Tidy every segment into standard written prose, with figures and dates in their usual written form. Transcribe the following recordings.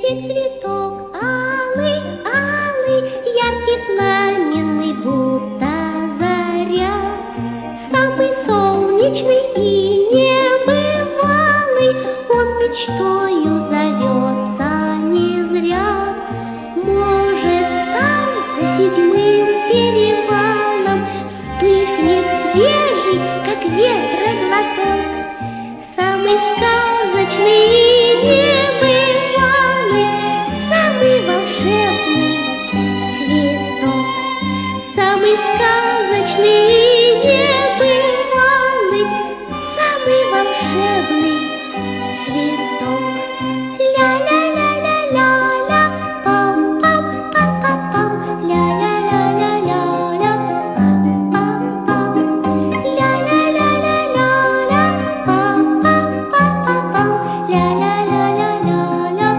Синий цветок, алый, алый, яркий, пламенный, будто заря, самый солнечный и небывалый, он мечтою зовется не зря. Может, там за седьмым перевалом вспыхнет свежий, как ветра, глоток, самый сказочный и небывалый, самый волшебный цветок, самый сказочный и небывалый, самый волшебный цветок. Ля-ля-ля-ля-ля-ля, пам-пам-пам-пам-пам, ля-ля-ля-ля-ля-ля, пам-пам-пам, ля-ля-ля-ля-ля-ля, пам-пам-пам-пам-пам, ля-ля-ля-ля-ля-ля,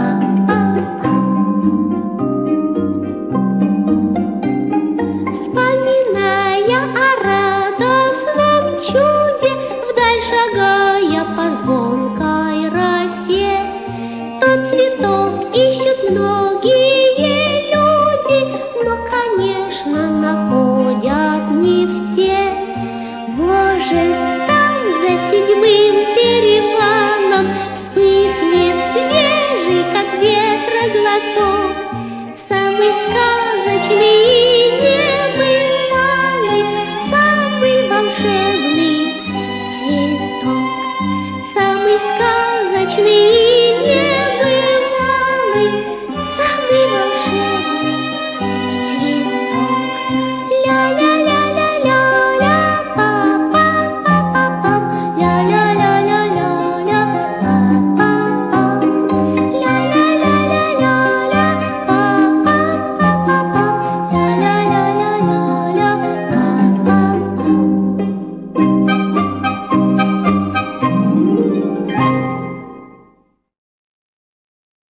пам-пам-пам. Вспоминая о радостном чуде, вдаль шагая по звонкой росе, тот цветок ищут многие люди, но, конечно, находят не все. Может, там за седьмым перевалом